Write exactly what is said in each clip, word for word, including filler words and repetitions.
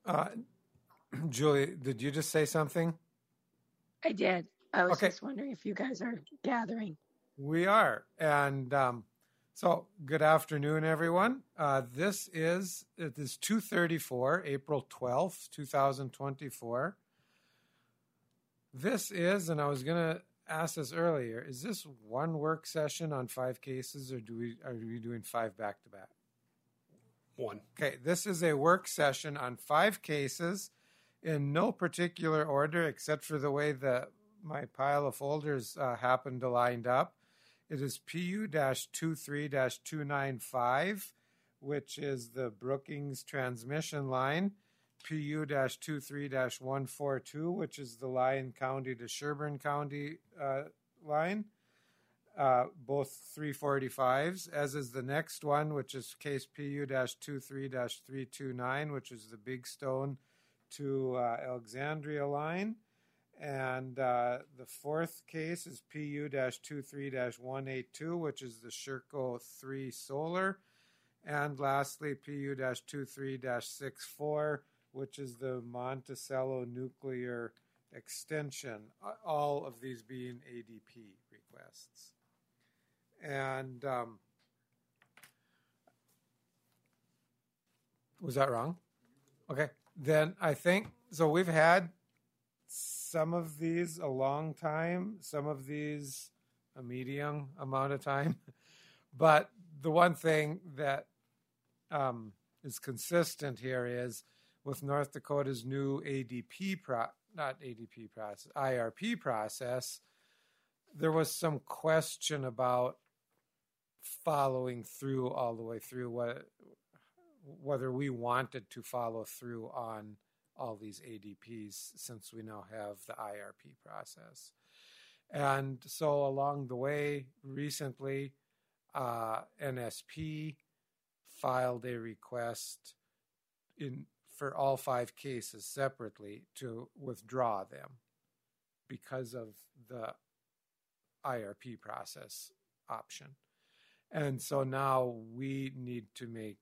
Uh, Julie, did you just say something? I did. I was Okay. just wondering if you guys are gathering. We are. And um, so good afternoon, everyone. Uh, this is, it is two thirty-four, April twelfth, twenty twenty-four. This is, and I was going to ask this earlier, is this one work session on five cases, or do we are we doing five back to back? One. Okay, this is a work session on five cases in no particular order except for the way that my pile of folders uh, happened to line up. It is P U twenty-three dash two ninety-five, which is the Brookings transmission line. P U twenty-three dash one forty-two, which is the Lyon County to Sherburne County uh, line, uh, both three forty-fives, as is the next one, which is case P U twenty-three dash three twenty-nine, which is the Big Stone to uh, Alexandria line. And uh, the fourth case is P U twenty-three dash one eighty-two, which is the Sherco three solar. And lastly, P U twenty-three dash sixty-four, which is the Monticello nuclear extension, all of these being A D P requests. And um, was that wrong? Okay, then I think, so we've had some of these a long time, some of these a medium amount of time. But the one thing that um, is consistent here is with North Dakota's new A D P, pro, not A D P process, I R P process, there was some question about following through all the way through, what, whether we wanted to follow through on all these A D Ps since we now have the I R P process. And so along the way, recently, uh, N S P filed a request in for all five cases separately to withdraw them because of the I R P process option. And so now we need to make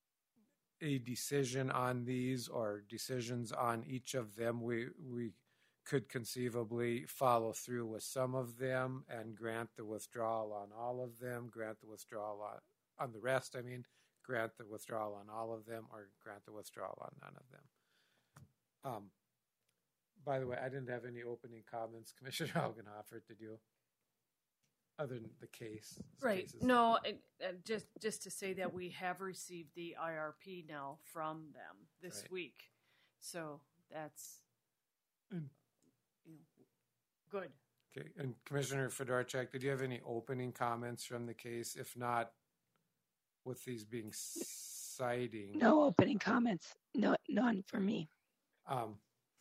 a decision on these, or decisions on each of them. We we could conceivably follow through with some of them and grant the withdrawal on all of them, grant the withdrawal on, on the rest, I mean, grant the withdrawal on all of them, or grant the withdrawal on none of them. Um, by the way, I didn't have any opening comments, Commissioner Haugenhofer, did you? Other than the case. Right. Cases. No, it, uh, just just to say that we have received the I R P now from them this Right. week. So that's Mm. you know, good. Okay, and Commissioner Fedorchak, did you have any opening comments from the case? If not, with these being citing. No opening comments. No, none for me. Um,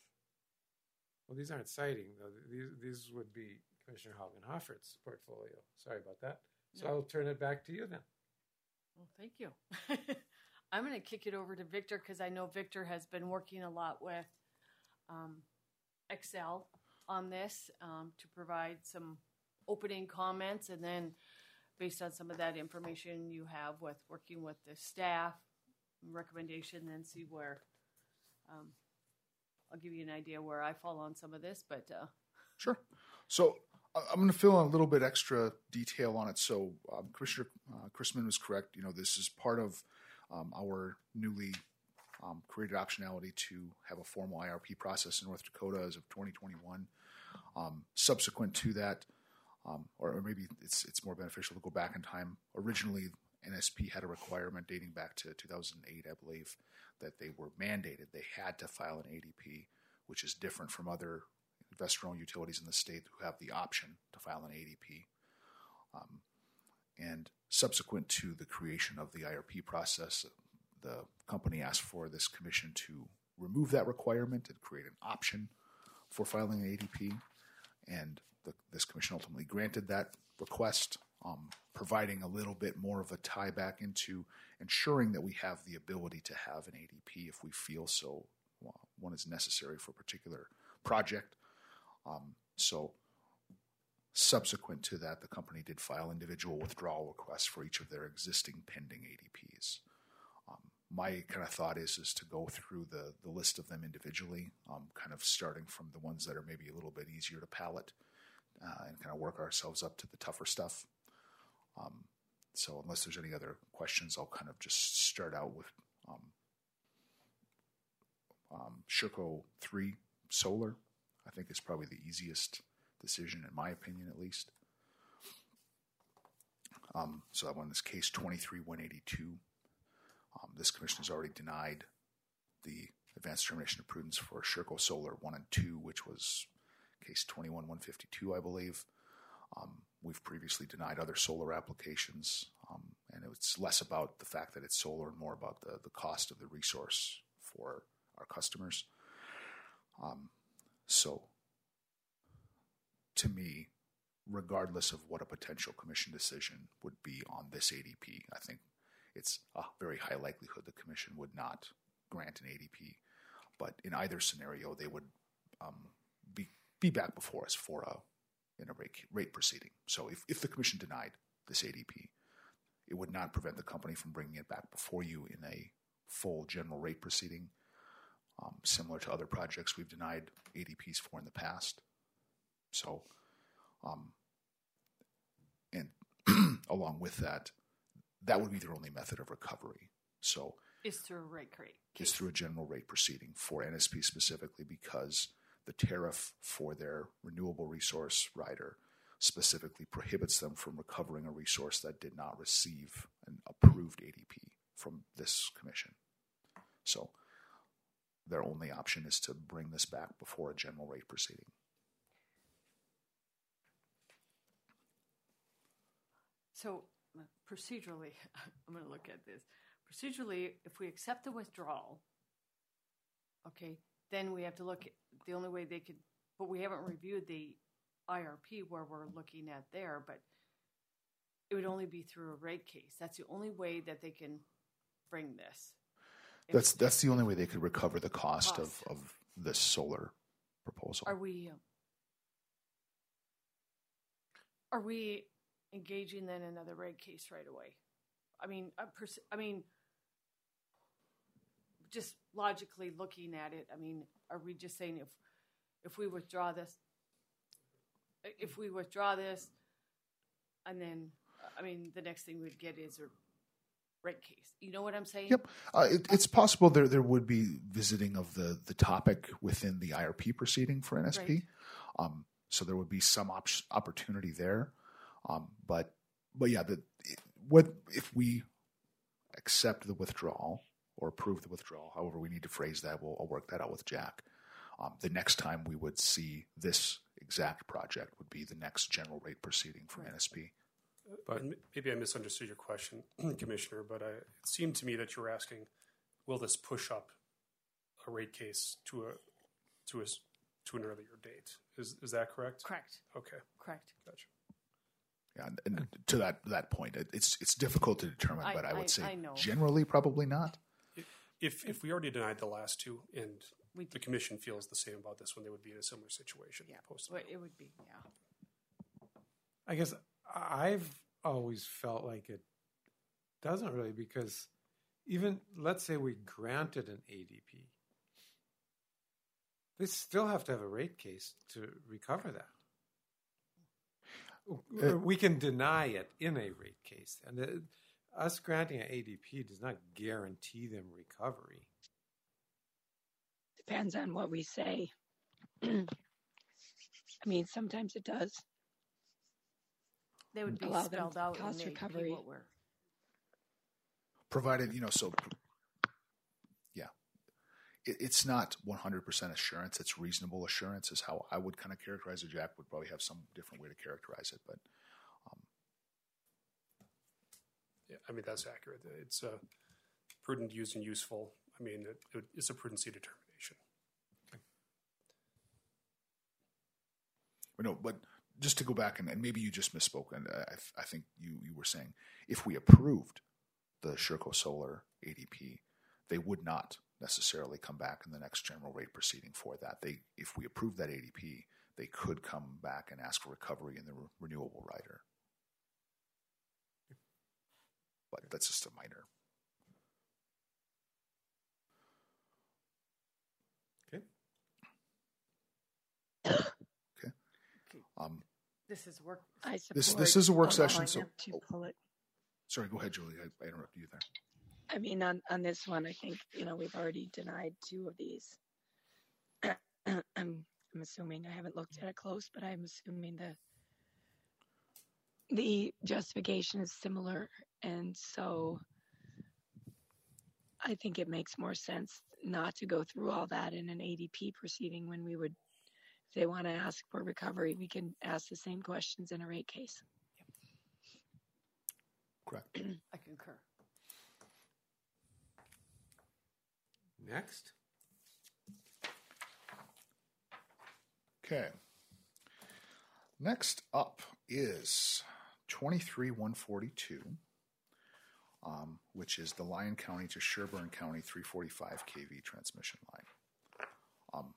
well, these aren't citing, though. These, these would be Commissioner Haugenhofer's portfolio. Sorry about that. So Yeah. I'll turn it back to you then. Well, thank you. I'm going to kick it over to Victor because I know Victor has been working a lot with um, Excel on this um, to provide some opening comments, and then based on some of that information you have with working with the staff recommendation, then see where um, I'll give you an idea where I fall on some of this, but uh, Sure. So I- I'm going to fill in a little bit extra detail on it. So um, Commissioner uh, Chrisman was correct. You know, this is part of um, our newly um, created optionality to have a formal I R P process in North Dakota as of twenty twenty-one. Um, subsequent to that, um, or, or maybe it's it's more beneficial to go back in time. Originally, N S P had a requirement dating back to two thousand eight, I believe, that they were mandated. They had to file an A D P, which is different from other investor-owned utilities in the state who have the option to file an A D P. Um, and subsequent to the creation of the I R P process, the company asked for this commission to remove that requirement and create an option for filing an A D P. And the, this commission ultimately granted that request, um, providing a little bit more of a tie back into ensuring that we have the ability to have an A D P if we feel so well, one is necessary for a particular project. Um, so subsequent to that, the company did file individual withdrawal requests for each of their existing pending A D Ps. Um, my kind of thought is is to go through the the list of them individually, um, kind of starting from the ones that are maybe a little bit easier to palate, uh, and kind of work ourselves up to the tougher stuff. Um, so unless there's any other questions, I'll kind of just start out with um, um, Sherco three Solar. I think is probably the easiest decision, in my opinion, at least. Um, so that one is case twenty-three one eighty-two. Um, this commission has already denied the advanced determination of prudence for Sherco Solar one and two, which was case twenty-one one fifty-two, I believe. Um, we've previously denied other solar applications, um, and it's less about the fact that it's solar and more about the, the cost of the resource for our customers. Um, so, to me, regardless of what a potential commission decision would be on this A D P, I think it's a very high likelihood the commission would not grant an A D P. But in either scenario, they would um, be be back before us for a in a rate, rate proceeding. So if, if the commission denied this A D P, it would not prevent the company from bringing it back before you in a full general rate proceeding, um, similar to other projects we've denied A D Ps for in the past. So, um, and along with that, that would be their only method of recovery. So Is through a rate rate. is through a general rate proceeding for N S P specifically, because the tariff for their renewable resource rider specifically prohibits them from recovering a resource that did not receive an approved A D P from this commission. So their only option is to bring this back before a general rate proceeding. So procedurally, I'm going to look at this. Procedurally, if we accept the withdrawal, okay, then we have to look at the only way they could, but we haven't reviewed the I R P where we're looking at there, but it would only be through a rate case. That's the only way that they can bring this. If- That's that's the only way they could recover the cost, Cost. of, of this solar proposal. Are we, um, are we engaging then in another rate case right away? I mean, I, pers- I mean, just logically looking at it, I mean, are we just saying if if we withdraw this, if we withdraw this, and then, I mean, the next thing we'd get is a rate case. You know what I'm saying? Yep. Uh, it, it's possible there, there would be visiting of the, the topic within the I R P proceeding for N S P. Right. Um, so there would be some op- opportunity there. Um, but, but yeah, the, what, if we accept the withdrawal or approve the withdrawal, however we need to phrase that, we'll I'll work that out with Jack. Um, the next time we would see this exact project would be the next general rate proceeding from Right. N S P. But m- maybe I misunderstood your question, Commissioner, but I, it seemed to me that you were asking, will this push up a rate case to a to a s- to an earlier date? Is is that correct? Correct. Okay, Correct. gotcha. Yeah, and, and to that that point, it, it's it's difficult to determine, I- but I would I- say I know. generally probably not. If if we already denied the last two and We the commission feels the same about this one, they would be in a similar situation. Yeah. Post- Well, it would be, yeah. I guess I've always felt like it doesn't really, because even let's say we granted an A D P, they still have to have a rate case to recover that. Uh, we can deny it in a rate case, and it, us granting an A D P does not guarantee them recovery. Depends on what we say. I mean, sometimes it does. They would be Allow them spelled to out in cost the A D P recovery. what we're. Provided, you know, so yeah, it, it's not one hundred percent assurance. It's reasonable assurance is how I would kind of characterize it. Jack would probably have some different way to characterize it, but um, Yeah, I mean that's accurate. It's uh, prudent, used, and useful. I mean, it, it, it's a prudency determination. no, but just to go back and, and maybe you just misspoke, and I, I think you you were saying if we approved the Sherco Solar A D P, they would not necessarily come back in the next general rate proceeding for that. They, if we approve that A D P, they could come back and ask for recovery in the re- renewable rider. But that's just a minor. This is work. I support. This this is a work session. allowing So, them to oh, pull it. sorry, go ahead, Julie. I, I interrupted you there. I mean, on, on this one, I think, you know, we've already denied two of these. I'm, I'm assuming, I haven't looked at it close, but I'm assuming the, the justification is similar. And so I think it makes more sense not to go through all that in an A D P proceeding when we would, if they want to ask for recovery, we can ask the same questions in a rate case. Correct. I concur. Next. Okay. Next up is twenty-three one forty-two, um, which is the Lyon County to Sherburne County three forty-five k V transmission line. Um,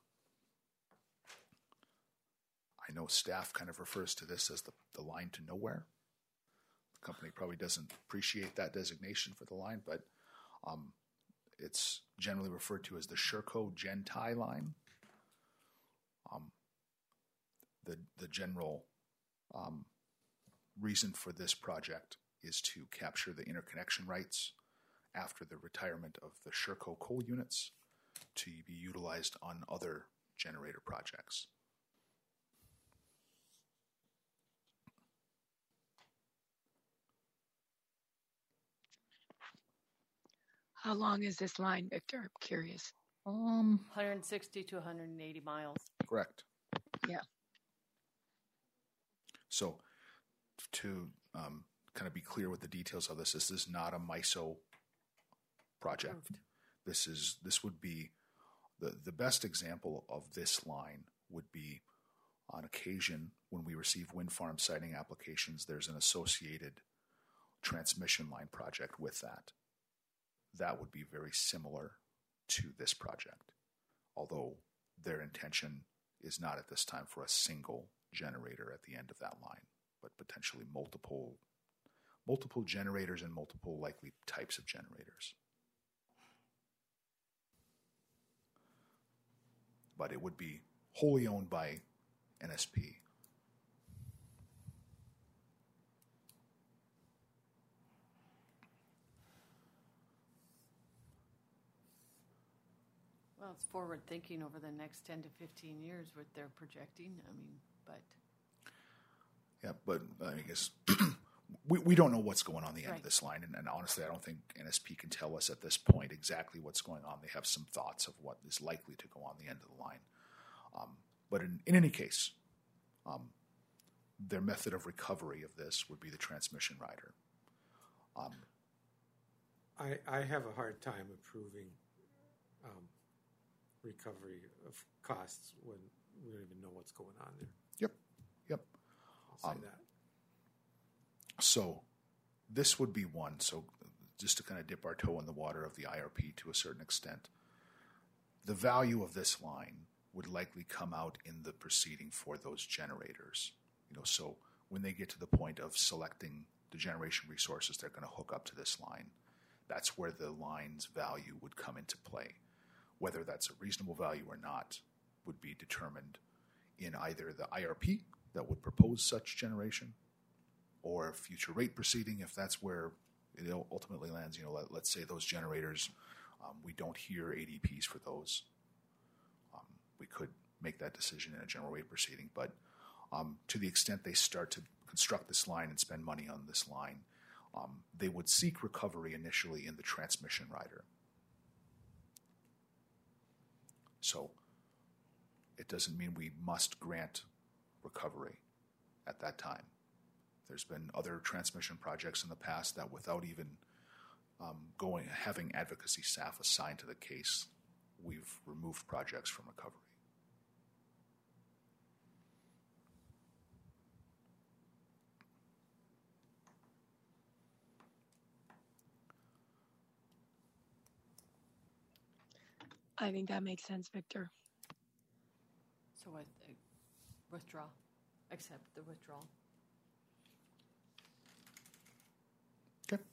I know staff kind of refers to this as the, the line to nowhere. The company probably doesn't appreciate that designation for the line, but um, it's generally referred to as the Sherco Gentie line. Um, the the general um, reason for this project is to capture the interconnection rights after the retirement of the Sherco coal units to be utilized on other generator projects. How long is this line, Victor? I'm curious. Um, one hundred sixty to one hundred eighty miles. correct. Yeah. So, to um, kind of be clear with the details of this, this is not a MISO project. Approved. This is this would be the the best example of this line would be on occasion when we receive wind farm siting applications. There's an associated transmission line project with that. That would be very similar to this project, although their intention is not at this time for a single generator at the end of that line, but potentially multiple multiple generators and multiple likely types of generators. But it would be wholly owned by N S P. Well, it's forward thinking over the next ten to fifteen years what they're projecting. I mean, but Yeah, but I guess we, we don't know what's going on the end Right. of this line, and, and honestly, I don't think N S P can tell us at this point exactly what's going on. They have some thoughts of what is likely to go on the end of the line. Um, but in, in any case, um, their method of recovery of this would be the transmission rider. Um, I, I have a hard time approving um, recovery of costs when we don't even know what's going on there. yep, yep. I'll say Um, that. So this would be one. So just to kind of dip our toe in the water of the I R P to a certain extent, the value of this line would likely come out in the proceeding for those generators. You know, so when they get to the point of selecting the generation resources they're going to hook up to this line, that's where the line's value would come into play. Whether that's a reasonable value or not would be determined in either the I R P that would propose such generation or a future rate proceeding if that's where it ultimately lands. You know, let, let's say those generators, um, we don't hear A D Ps for those. Um, we could make that decision in a general rate proceeding, but um, to the extent they start to construct this line and spend money on this line, um, they would seek recovery initially in the transmission rider. So it doesn't mean we must grant recovery at that time. There's been other transmission projects in the past that without even um, going having advocacy staff assigned to the case, we've removed projects from recovery. I think that makes sense, Victor. so I uh, withdraw, accept the withdrawal. Okay.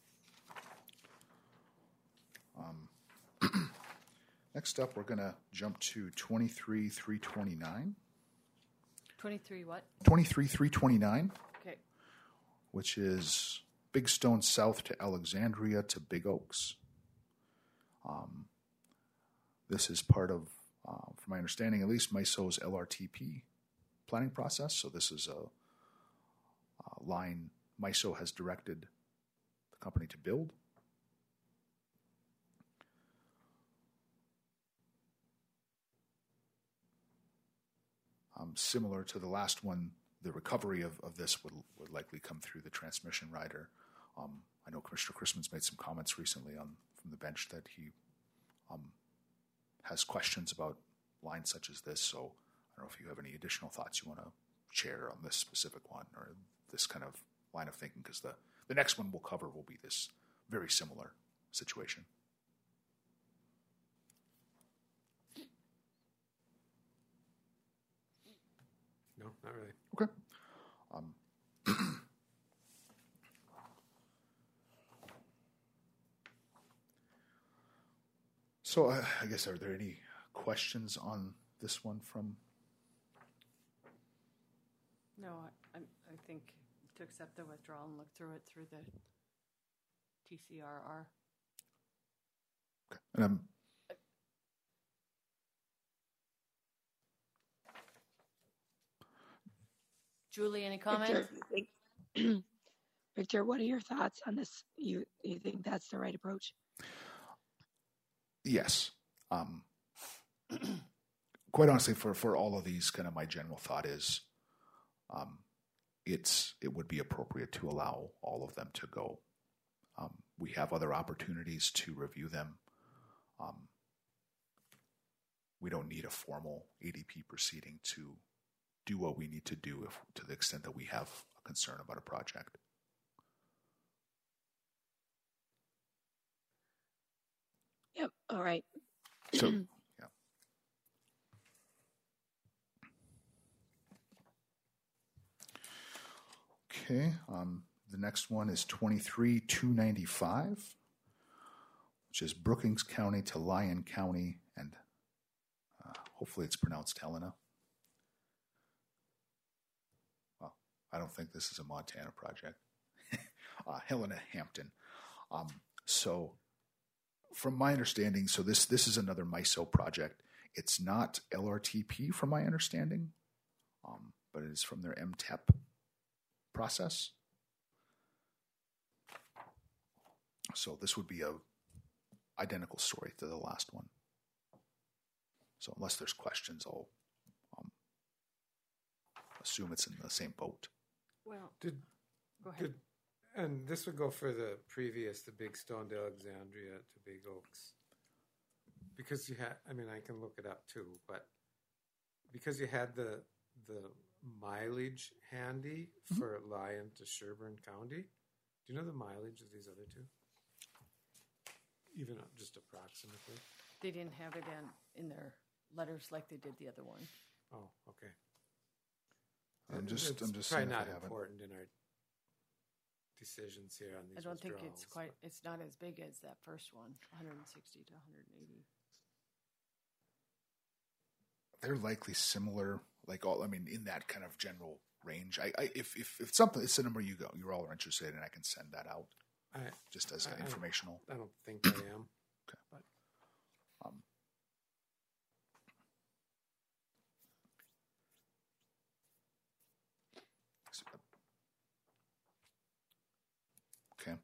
Um, next up, we're going to jump to twenty-three three twenty-nine. twenty-three what? twenty-three three twenty-nine, Okay. which is Big Stone South to Alexandria to Big Oaks. Um, this is part of, uh, from my understanding at least, MISO's L R T P planning process. So this is a, a line MISO has directed the company to build. Um, similar to the last one, the recovery of, of this would, would likely come through the transmission rider. Um, I know Commissioner Chrisman's made some comments recently on from the bench that he um, has questions about lines such as this. So I don't know if you have any additional thoughts you want to share on this specific one or this kind of line of thinking, because the, the next one we'll cover will be this very similar situation. No, not really. Okay. Um, so uh, I guess, are there any questions on this one from? No, I, I, I think to accept the withdrawal and look through it through the T C R R. Okay. And I'm Julie, any comments? Victor, you think- Victor, what are your thoughts on this? You you think that's the right approach? Yes. Um, quite honestly, for, for all of these, kind of my general thought is um, it's it would be appropriate to allow all of them to go. Um, we have other opportunities to review them. Um, we don't need a formal A D P proceeding to do what we need to do if, to the extent that we have a concern about a project. Yep. All right. So, yeah. Okay. Um, the next one is twenty-three two ninety-five, which is Brookings County to Lyon County, and uh, hopefully it's pronounced Helena. Well, I don't think this is a Montana project. uh, Helena Hampton. Um, so, from my understanding, so this this is another MISO project. It's not L R T P, from my understanding, um, but it is from their M T E P process. So this would be a identical story to the last one. So unless there's questions, I'll um, assume it's in the same boat. Well, Did, go ahead. did, and this would go for the previous, the Big Stone to Alexandria to Big Oaks. Because you had, I mean, I can look it up too, but because you had the the mileage handy Mm-hmm. for Lyon to Sherburne County, do you know the mileage of these other two? Even just approximately? They didn't have it in, in their letters like they did the other one. Oh, okay. I'm It- just- it's I'm just probably seeing if I not have it. important in our decisions here on these. I don't think withdrawals, it's quite, but- it's not as big as that first one, one hundred sixty to one hundred eighty. They're likely similar, like all. I mean, in that kind of general range. I, I if if if something, it's a number you go, you all are interested in, I can send that out I, just as I- I- informational. I don't think I am. Okay. But Um, okay.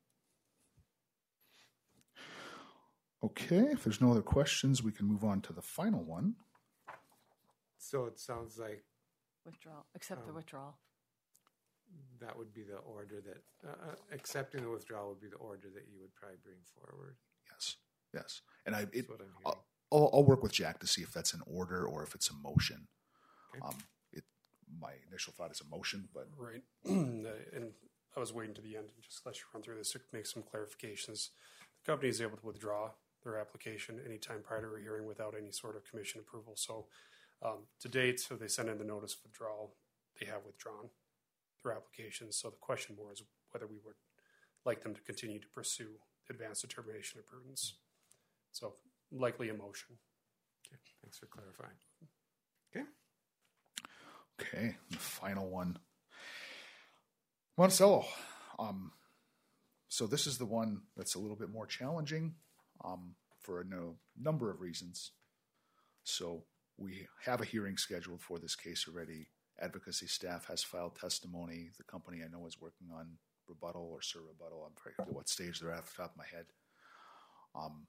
Okay. If there's no other questions, we can move on to the final one. so it sounds like Withdrawal, accept the Um, withdrawal. that would be the order that uh, uh, accepting the withdrawal would be the order that you would probably bring forward. Yes. Yes. And I, it, That's what I'm hearing. I'll, I'll, I'll work with Jack to see if that's an order or if it's a motion. Okay. Um, it, my initial thought is a motion, but Right. and I was waiting to the end and just let you run through this to make some clarifications. The company is able to withdraw their application anytime prior to a hearing without any sort of commission approval. So um, to date, so they send in the notice of withdrawal, they have withdrawn their applications. So the question more is whether we would like them to continue to pursue advanced determination of prudence. So likely a motion. Okay, thanks for clarifying. Okay. Okay, the final one. Monticello. Um, so this is the one that's a little bit more challenging um, for a no, number of reasons. So we have a hearing scheduled for this case already. Advocacy staff has filed testimony. The company I know is working on rebuttal or sur-rebuttal. I'm very forget what stage they're at off the top of my head. Um,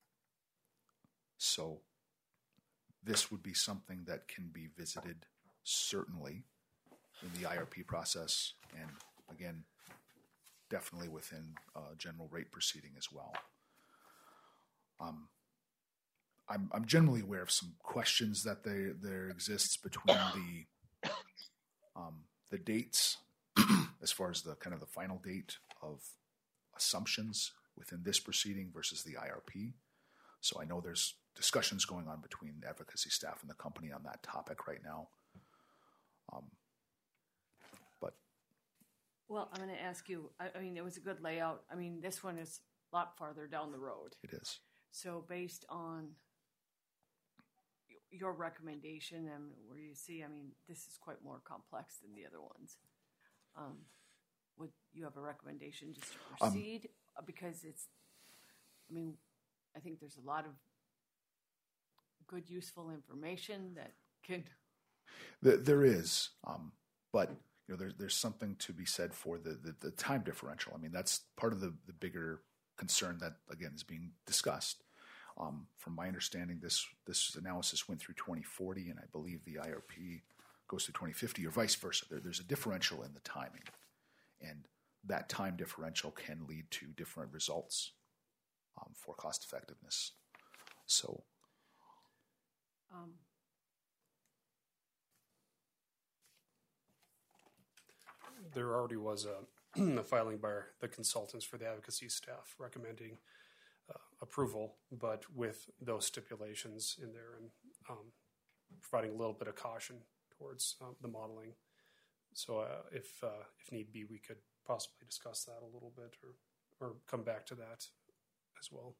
so this would be something that can be visited certainly in the I R P process, and again, definitely within uh, general rate proceeding as well. Um, I'm, I'm generally aware of some questions that they, there exists between the um, the dates as far as the kind of the final date of assumptions within this proceeding versus the I R P. So I know there's discussions going on between the advocacy staff and the company on that topic right now. Um, but Well, I'm going to ask you, I, I mean, it was a good layout. I mean, this one is a lot farther down the road. it is. So based on your recommendation and where you see, I mean, this is quite more complex than the other ones. Um, would you have a recommendation just to proceed? Um, because it's, I mean, I think there's a lot of good, useful information that can. There is, um, but you know, there's there's something to be said for the, the, the time differential. I mean, that's part of the, the bigger concern that again is being discussed. Um, from my understanding, this this analysis went through twenty forty, and I believe the I R P goes to twenty fifty, or vice versa. There, there's a differential in the timing, and that time differential can lead to different results um, for cost effectiveness. So. Um, There already was a, a filing by the consultants for the advocacy staff recommending uh, approval, but with those stipulations in there and um, providing a little bit of caution towards uh, the modeling. So uh, if uh, if need be, we could possibly discuss that a little bit or, or come back to that as well.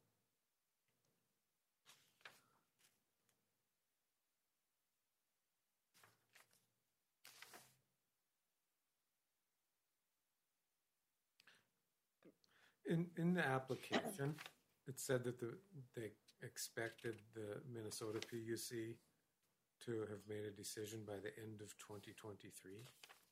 In in the application, it said that the they expected the Minnesota P U C to have made a decision by the end of twenty twenty-three.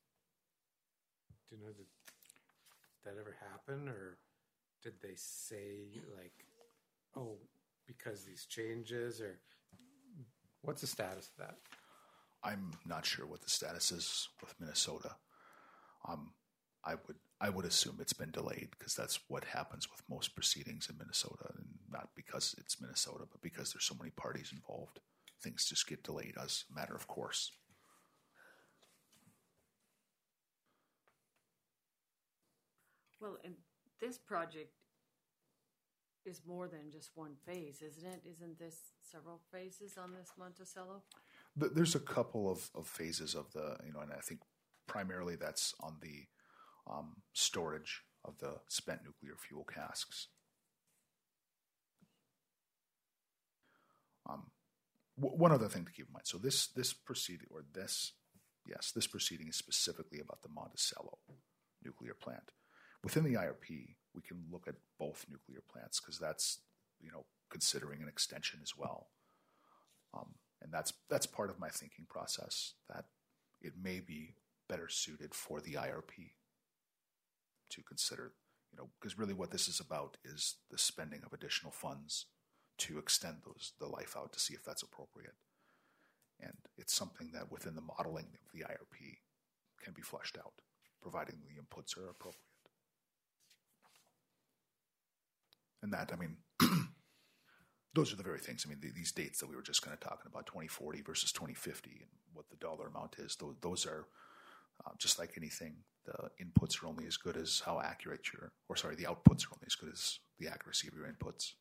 Do you know that that ever happened, or did they say like, oh, because these changes, or what's the status of that? I'm not sure what the status is with Minnesota. Um, I would I would assume it's been delayed because that's what happens with most proceedings in Minnesota, and not because it's Minnesota, but because there's so many parties involved. Things just get delayed as a matter of course. well, and this project is more than just one phase, isn't it? Isn't this several phases on this Monticello? But there's a couple of, of phases of the, you know, and I think primarily that's on the um, storage of the spent nuclear fuel casks. Um, w- one other thing to keep in mind. So this this proceeding, or this, yes, this proceeding is specifically about the Monticello nuclear plant. Within the I R P, we can look at both nuclear plants because that's, you know, considering an extension as well. Um, and that's that's part of my thinking process, that it may be better suited for the I R P to consider, you know, because really what this is about is the spending of additional funds to extend those the life out to see if that's appropriate. And it's something that within the modeling of the I R P can be fleshed out, providing the inputs are appropriate. And that, I mean, those are the very things. I mean, the, these dates that we were just kind of talking about, twenty forty versus twenty fifty, and what the dollar amount is, those, those are uh, just like anything. The inputs are only as good as how accurate your, or sorry, the outputs are only as good as the accuracy of your inputs.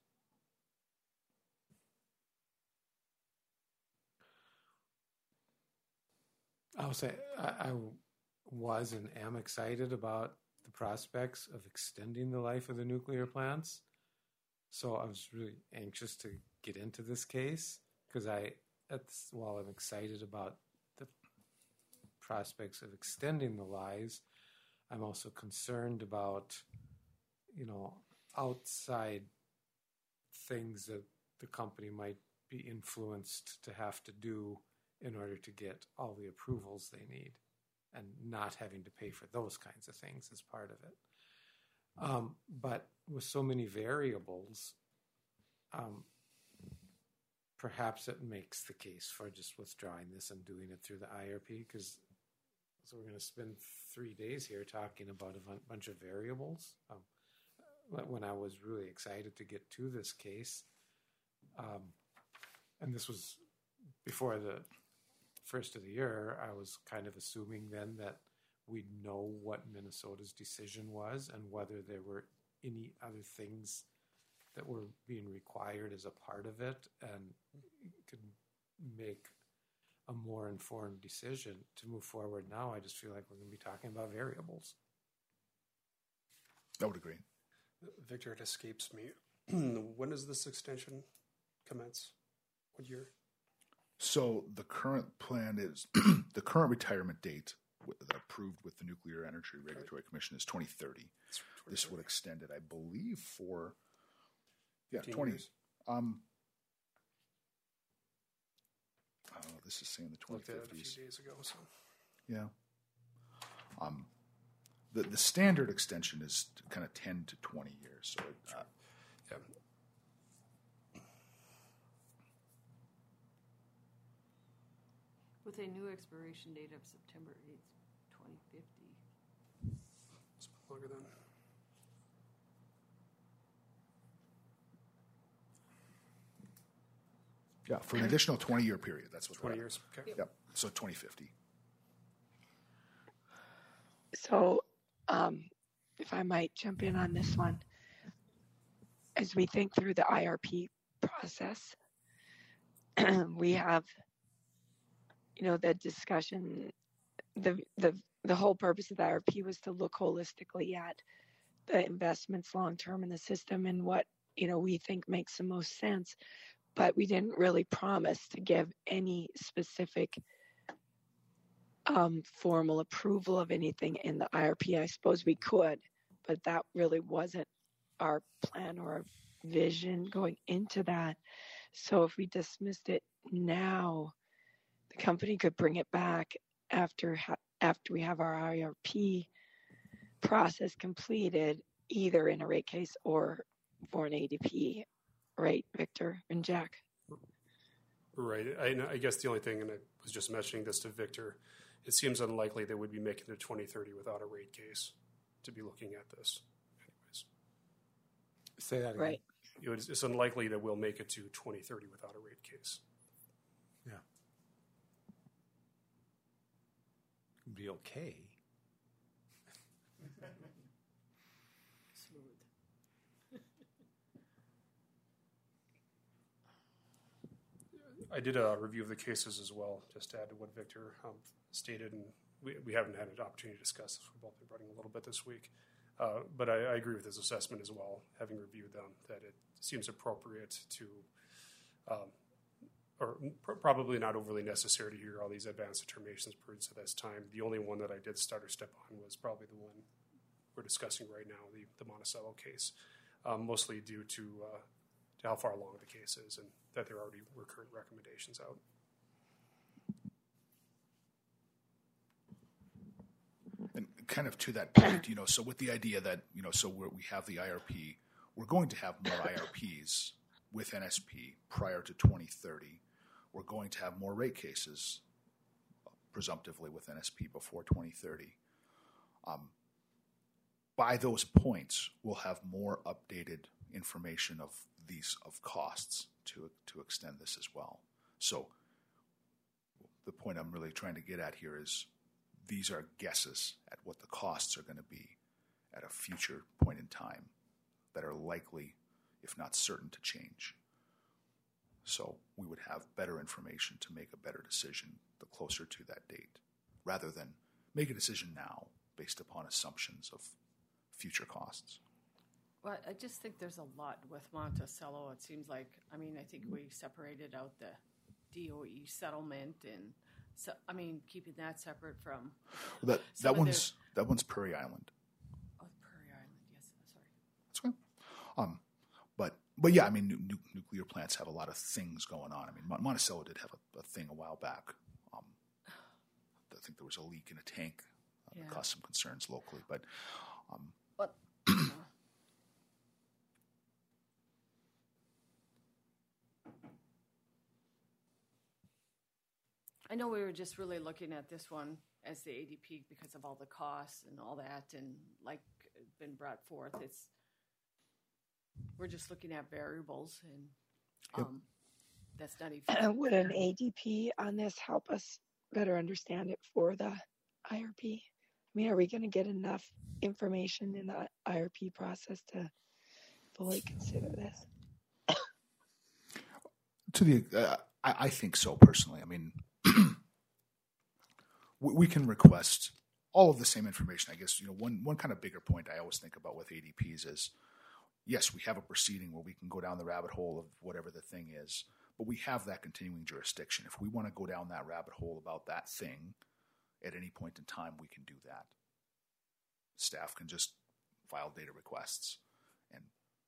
I'll say I, I was and am excited about the prospects of extending the life of the nuclear plants. So I was really anxious to get into this case because I, that's while I'm excited about the prospects of extending the lives. I'm also concerned about, you know, outside things that the company might be influenced to have to do in order to get all the approvals they need, and not having to pay for those kinds of things as part of it. Um, but with so many variables, um, perhaps it makes the case for just withdrawing this and doing it through the I R P, because so we're going to spend three days here talking about a bun- bunch of variables. Um, when I was really excited to get to this case, um, and this was before the first of the year, I was kind of assuming then that we'd know what Minnesota's decision was and whether there were any other things that were being required as a part of it, and could make a more informed decision to move forward. Now I just feel like we're going to be talking about variables. I would agree. Victor, it escapes me. When does this extension commence? What year? So the current plan is the current retirement date with, that approved with the Nuclear Energy Regulatory Commission is twenty thirty. This would extend it, I believe, for yeah twenty years. Um, oh, this is saying the twenty Looked at it a fifties. few days ago. So Yeah. Um, the the standard extension is kind of ten to twenty years. So it, uh, yeah, With a new expiration date of September eighth, twenty fifty. it's been longer than. yeah, for an additional twenty year period. That's what twenty that- years. Okay. Yep. So twenty fifty. So, um, if I might jump in on this one, as we think through the I R P process, we have, you know, the discussion, the the the whole purpose of the I R P was to look holistically at the investments long term in the system and what, you know, we think makes the most sense. But we didn't really promise to give any specific um, formal approval of anything in the I R P. I suppose we could, but that really wasn't our plan or our vision going into that. So if we dismissed it now, the company could bring it back after ha- after we have our I R P process completed, either in a rate case or for an A D P. Right, Victor and Jack? Right. I, I guess the only thing, and I was just mentioning this to Victor, it seems unlikely they would be making it to twenty thirty without a rate case to be looking at this. Anyways, Say that again. Right. it was, it's unlikely that we'll make it to twenty thirty without a rate case. Yeah. It'd be okay. Smooth. I did a review of the cases as well, just to add to what Victor um, stated, and we, we haven't had an opportunity to discuss this. We've both been running a little bit this week. Uh, but I, I agree with his assessment as well, having reviewed them, that it seems appropriate to, um, or pr- probably not overly necessary to hear all these advanced determinations prudence at this time. The only one that I did start or step on was probably the one we're discussing right now, the, the Monticello case, um, mostly due to, uh, to how far along the case is and that there already were current recommendations out. And kind of to that point, you know, so with the idea that, you know, so we're, we have the I R P, we're going to have more I R Ps with N S P prior to twenty thirty. We're going to have more rate cases, presumptively with N S P before twenty thirty. Um, by those points, we'll have more updated information of these of costs to to extend this as well. So the point I'm really trying to get at here is these are guesses at what the costs are going to be at a future point in time that are likely, if not certain, to change. So we would have better information to make a better decision the closer to that date, rather than make a decision now based upon assumptions of future costs. Well, I just think there's a lot with Monticello. It seems like, I mean, I think we separated out the D O E settlement and So, I mean, keeping that separate from That some that of one's that one's Prairie Island. oh, Prairie Island. Yes, sorry. That's okay. Um, but but yeah, I mean, nu- nu- nuclear plants have a lot of things going on. I mean, Mon- Monticello did have a, a thing a while back. Um, I think there was a leak in a tank uh, Yeah. that caused some concerns locally. But um, But you know, I know we were just really looking at this one as the A D P because of all the costs and all that, and like it's been brought forth, it's we're just looking at variables, and Yep. um, that's not even. Would an A D P on this help us better understand it for the I R P? I mean, are we going to get enough information in the I R P process to fully consider this? to the uh, I, I think so personally. I mean, we, we can request all of the same information. I guess, you know, one one kind of bigger point I always think about with A D Ps is, yes, we have a proceeding where we can go down the rabbit hole of whatever the thing is, but we have that continuing jurisdiction. If we want to go down that rabbit hole about that thing at any point in time, we can do that. Staff can just file data requests and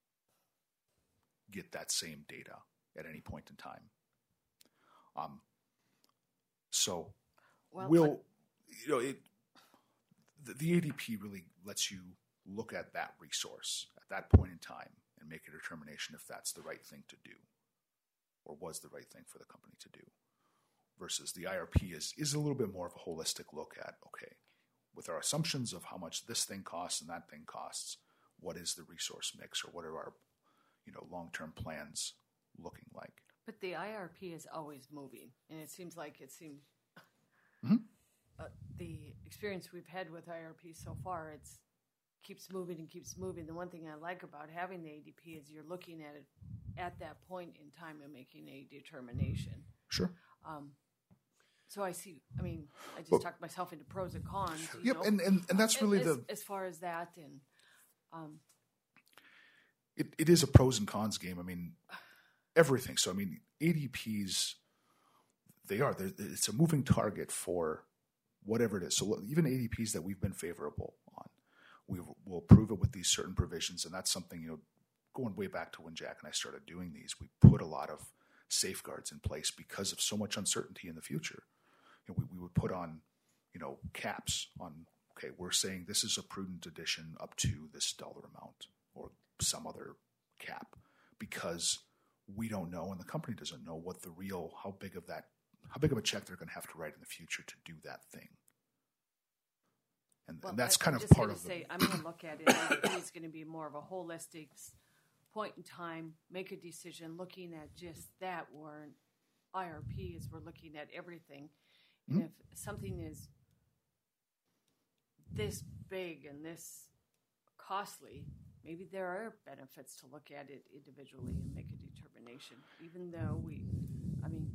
get that same data at any point in time. Um, so Well, we'll, but- you know, it, the, the A D P really lets you look at that resource at that point in time and make a determination if that's the right thing to do or was the right thing for the company to do. Versus the I R P is, is a little bit more of a holistic look at, okay, with our assumptions of how much this thing costs and that thing costs, what is the resource mix or what are our, you know, long-term plans looking like? But the I R P is always moving, and it seems like it seems Mhm. uh, the experience we've had with I R P so far, it's keeps moving and keeps moving. The one thing I like about having the A D P is you're looking at it at that point in time and making a determination. Sure. Um, so I see. I mean, I just Well- talked myself into pros and cons. You Yep, know? and, and, and that's really as, the as far as that, and um, it, it is a pros and cons game. I mean, everything. So, I mean, A D Ps, they are. They're, it's a moving target for whatever it is. So, even A D Ps that we've been favorable on, we will approve it with these certain provisions. And that's something, you know, going way back to when Jack and I started doing these, we put a lot of safeguards in place because of so much uncertainty in the future. You know, we, we would put on, you know, caps on, okay, we're saying this is a prudent addition up to this dollar amount or some other cap because we don't know and the company doesn't know what the real, how big of that, how big of a check they're going to have to write in the future to do that thing. And, well, and that's I, kind I'm of just part gonna of say, the, I'm going to look at it. A D P is going to be more of a holistic s- point in time, make a decision looking at just that. Where an I R P is, we're looking at everything. And if something is this big and this costly, maybe there are benefits to look at it individually and make a determination. Even though we, I mean,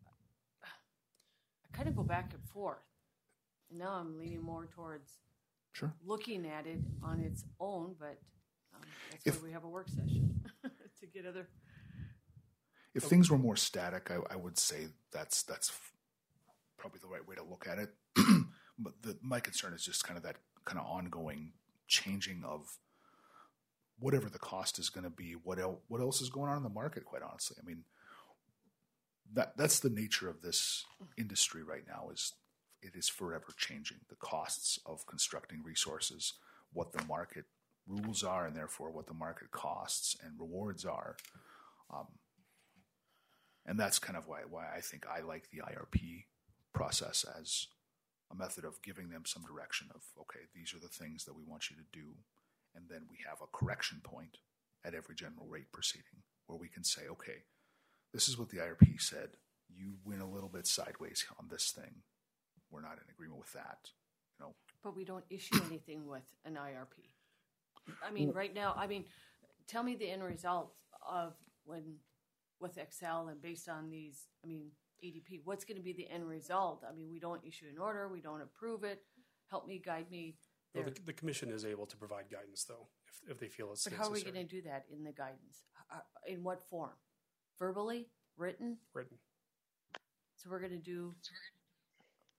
I kind of go back and forth. Now I'm leaning more towards sure. looking at it on its own, but um, that's If- why we have a work session to get other. If things were more static, I, I would say that's that's f- probably the right way to look at it. But the, my concern is just kind of that kind of ongoing changing of whatever the cost is going to be. What el- what else is going on in the market? Quite honestly, I mean, that that's the nature of this industry right now. Is it is forever changing. The costs of constructing resources, what the market rules are, and therefore what the market costs and rewards are. Um, And that's kind of why why I think I like the I R P process as a method of giving them some direction of, okay, these are the things that we want you to do. And then we have a correction point at every general rate proceeding where we can say, okay, this is what the I R P said. You went a little bit sideways on this thing. We're not in agreement with that. You know, But we don't issue anything with an I R P. I mean, right now, I mean, tell me the end result of when with Excel and based on these, I mean, A D P, what's going to be the end result? I mean, we don't issue an order, we don't approve it. Help me, guide me there. Well, the, the commission is able to provide guidance, though, if, if they feel it's But how are we necessary. going to do that in the guidance? Uh, In what form? Verbally? Written? Written. So we're going to do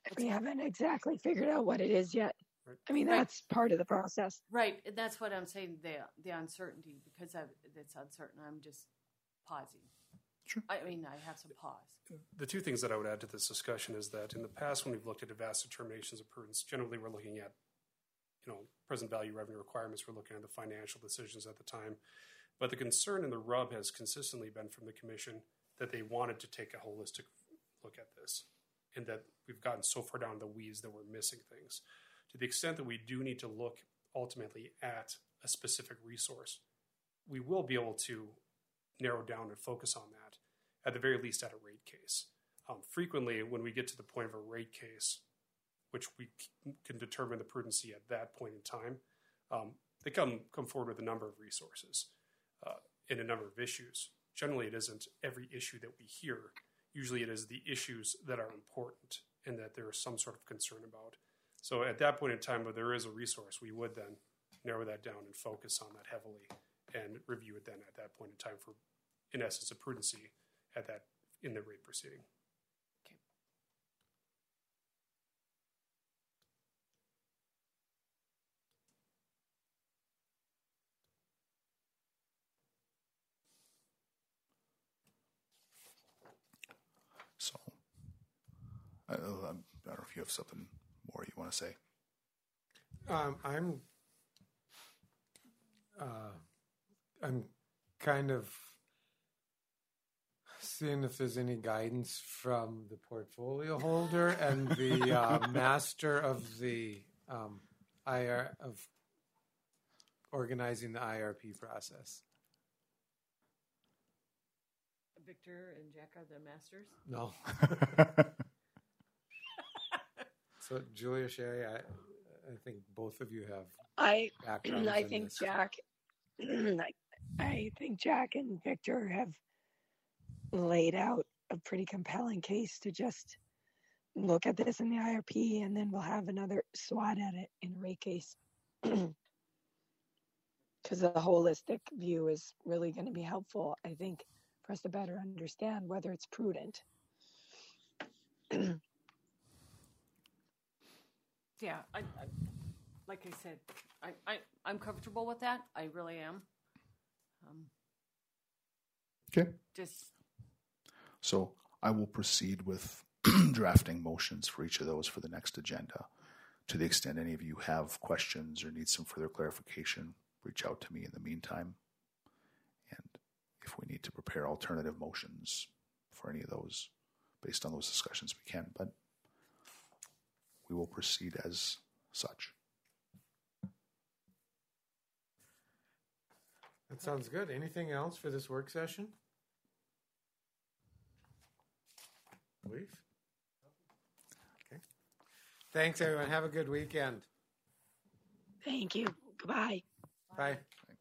if we haven't exactly figured out what it is yet. Right. I mean, Right. that's part of the process. Right, and that's what I'm saying, the, the uncertainty, because of, it's uncertain, I'm just pausing. Sure. I mean, I have some pause. The two things that I would add to this discussion is that in the past, when we've looked at advanced determinations of prudence, generally we're looking at, you know, present value revenue requirements. We're looking at the financial decisions at the time. But the concern and the rub has consistently been from the commission that they wanted to take a holistic look at this, and that we've gotten so far down the weeds that we're missing things. To the extent that we do need to look ultimately at a specific resource, we will be able to narrow down and focus on that, at the very least at a rate case. Um, frequently, when we get to the point of a rate case, which we c- can determine the prudency at that point in time, um, they come, come forward with a number of resources uh, and a number of issues. Generally, it isn't every issue that we hear. Usually it is the issues that are important and that there is some sort of concern about. So at that point in time, where there is a resource, we would then narrow that down and focus on that heavily and review it then at that point in time for, in essence, a prudency at that in the rate proceeding. Okay. So, I, I don't know if you have something more you want to say. Um, I'm, uh, I'm kind of seeing if there's any guidance from the portfolio holder and the uh, master of the um, I R of organizing the I R P process. Victor and Jack are the masters? No. So, Julia, Sherry, I, I think both of you have I backgrounds I in think this. Jack I, I think Jack and Victor have laid out a pretty compelling case to just look at this in the I R P, and then we'll have another swat at it in a rate case. Because the holistic view is really going to be helpful, I think, for us to better understand whether it's prudent. Yeah, I, I, like I said, I, I, I'm comfortable with that. I really am. Um, Okay. just, So I will proceed with drafting motions for each of those for the next agenda. To the extent any of you have questions or need some further clarification, reach out to me in the meantime. And if we need to prepare alternative motions for any of those based on those discussions, we can. But we will proceed as such. That sounds good. Anything else for this work session? Leaf? Okay. Thanks, everyone. Have a good weekend. Thank you. Goodbye. Bye. Thanks.